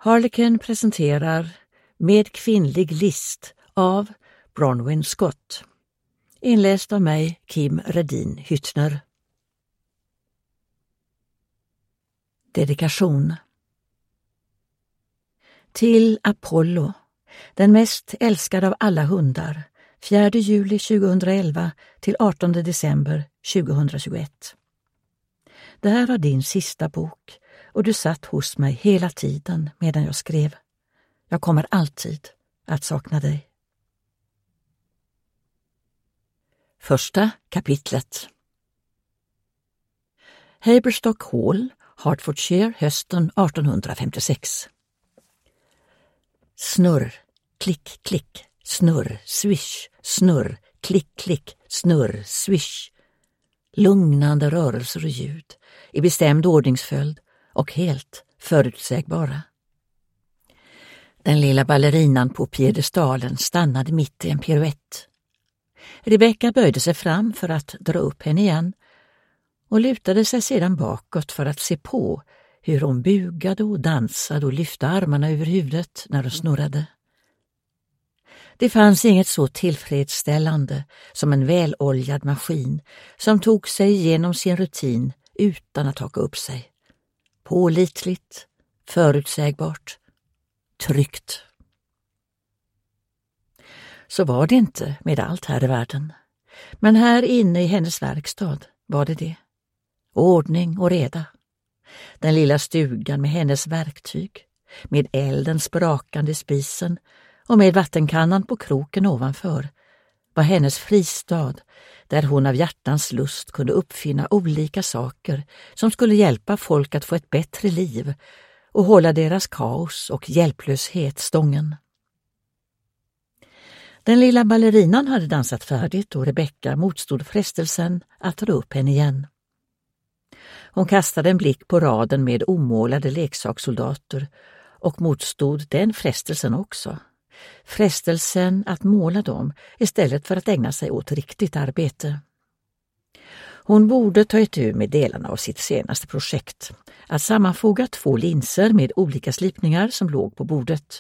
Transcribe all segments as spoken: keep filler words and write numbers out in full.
Harlequin presenterar Med kvinnlig list av Bronwyn Scott. Inläst av mig, Kim Redin Hyttner. Dedikation. Till Apollo, den mest älskade av alla hundar, fjärde juli tjugohundraelva till artonde december tjugohundratjugoett. Det här var din sista bok och du satt hos mig hela tiden medan jag skrev. Jag kommer alltid att sakna dig. Första kapitlet. Haberstock Hall, Hertfordshire, hösten artonhundrafemtiosex. Snurr, klick, klick, snurr, swish, snurr, klick, klick, snurr, swish. Lugnande rörelser och ljud, i bestämd ordningsföljd och helt förutsägbara. Den lilla ballerinan på piedestalen stannade mitt i en piruett. Rebecca böjde sig fram för att dra upp henne igen och lutade sig sedan bakåt för att se på hur hon bugade och dansade och lyfte armarna över huvudet när hon snurrade. Det fanns inget så tillfredsställande som en väloljad maskin som tog sig igenom sin rutin utan att haka upp sig. Pålitligt, förutsägbart, tryggt. Så var det inte med allt här i världen. Men här inne i hennes verkstad var det det. Ordning och reda. Den lilla stugan med hennes verktyg, med elden sprakande i spisen och med vattenkannan på kroken ovanför, var hennes fristad där hon av hjärtans lust kunde uppfinna olika saker som skulle hjälpa folk att få ett bättre liv och hålla deras kaos och hjälplöshet stången. Den lilla ballerinan hade dansat färdigt och Rebecca motstod frestelsen att dra upp henne igen. Hon kastade en blick på raden med omålade leksakssoldater och motstod den frestelsen också. Frestelsen att måla dem istället för att ägna sig åt riktigt arbete. Hon borde ta itu med delarna av sitt senaste projekt, att sammanfoga två linser med olika slipningar som låg på bordet.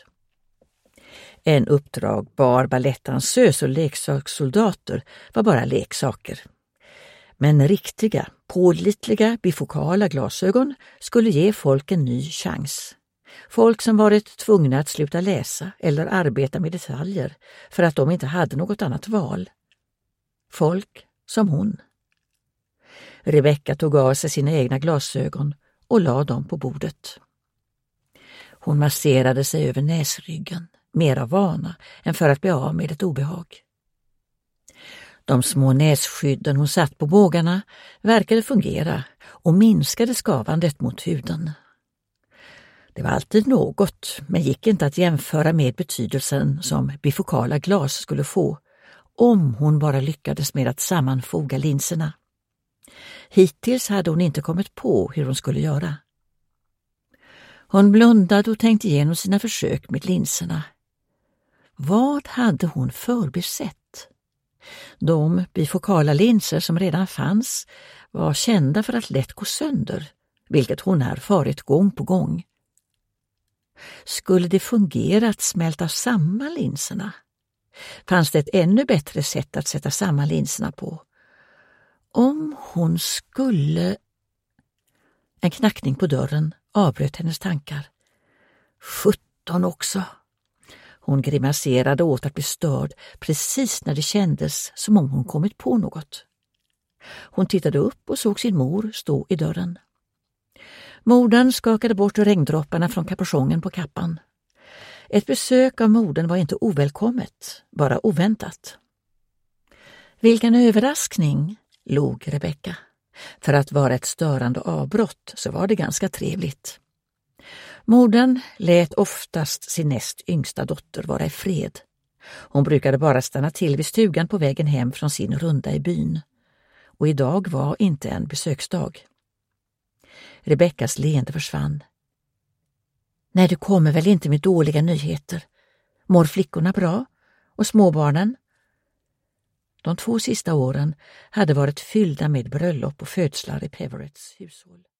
En uppdragbar balettdansös och leksakssoldater var bara leksaker. Men riktiga, pålitliga, bifokala glasögon skulle ge folk en ny chans. Folk som varit tvungna att sluta läsa eller arbeta med detaljer för att de inte hade något annat val. Folk som hon. Rebecca tog av sig sina egna glasögon och la dem på bordet. Hon masserade sig över näsryggen, mer av vana än för att bli av med ett obehag. De små nässkydden hon satt på bågarna verkade fungera och minskade skavandet mot huden. Det var alltid något, men gick inte att jämföra med betydelsen som bifokala glas skulle få om hon bara lyckades med att sammanfoga linserna. Hittills hade hon inte kommit på hur hon skulle göra. Hon blundade och tänkte igenom sina försök med linserna. Vad hade hon förbisett? De bifokala linser som redan fanns var kända för att lätt gå sönder, vilket hon erfarit gång på gång. Skulle det fungera att smälta samman linserna? Fanns det ett ännu bättre sätt att sätta samman linserna på? Om hon skulle... En knackning på dörren avbröt hennes tankar. Sjutton också! Hon grimaserade åt att bli störd precis när det kändes som om hon kommit på något. Hon tittade upp och såg sin mor stå i dörren. Modern skakade bort regndropparna från kapuschongen på kappan. Ett besök av modern var inte ovälkommet, bara oväntat. Vilken överraskning, log Rebecca. För att vara ett störande avbrott så var det ganska trevligt. Modern lät oftast sin näst yngsta dotter vara i fred. Hon brukade bara stanna till vid stugan på vägen hem från sin runda i byn. Och idag var inte en besöksdag. Rebeckas leende försvann. Nej, du kommer väl inte med dåliga nyheter? Mår flickorna bra? Och småbarnen? De två sista åren hade varit fyllda med bröllop och födslar i Peverets hushåll.